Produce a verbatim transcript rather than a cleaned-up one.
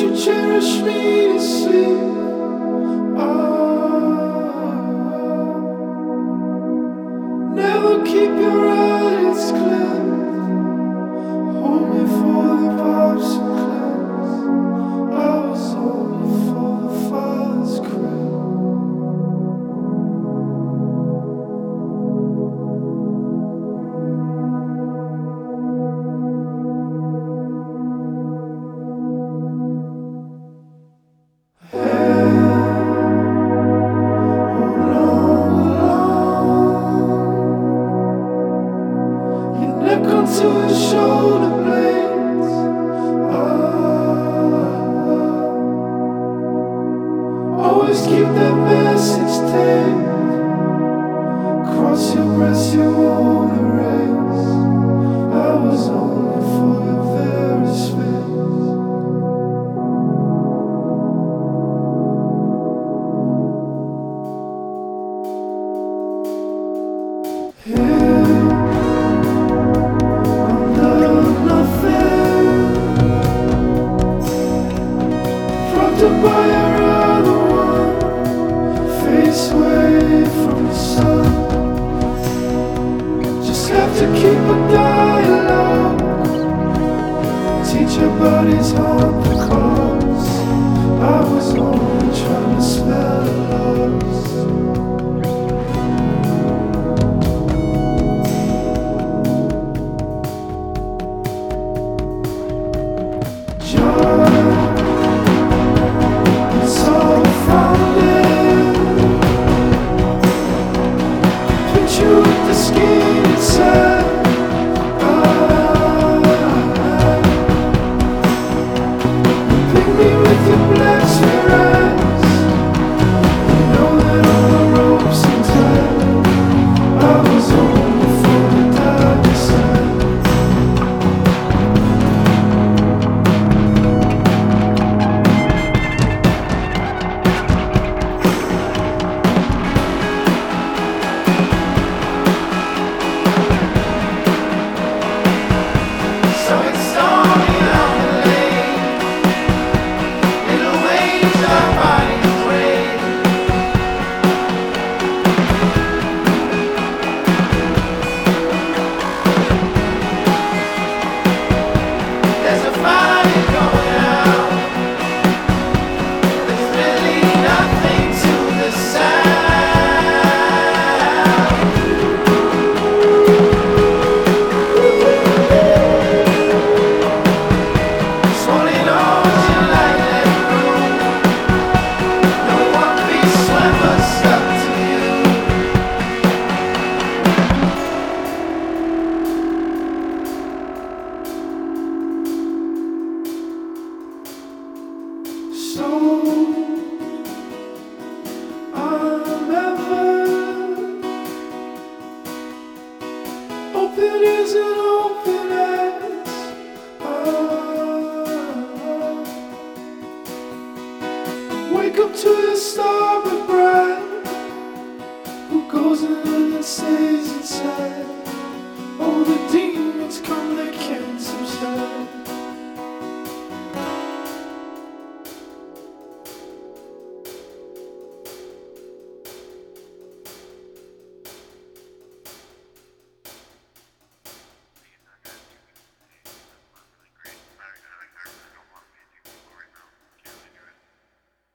you cherish me to sleep? Ah, never keep your eyelids clear. Hold me for the pops and clips. I was only for the father's crib. To his shoulder blades, ah, always keep that message taped. Cross your breast, you won't erase. I was only for your very space. Yeah. By your other one, face away from the sun. Just have to keep a dialogue. Teach your bodies on the cause. I was only trying to spell loss. So I'm ever open as an open as ah, wake up to your starboard bride, who goes in and stays inside.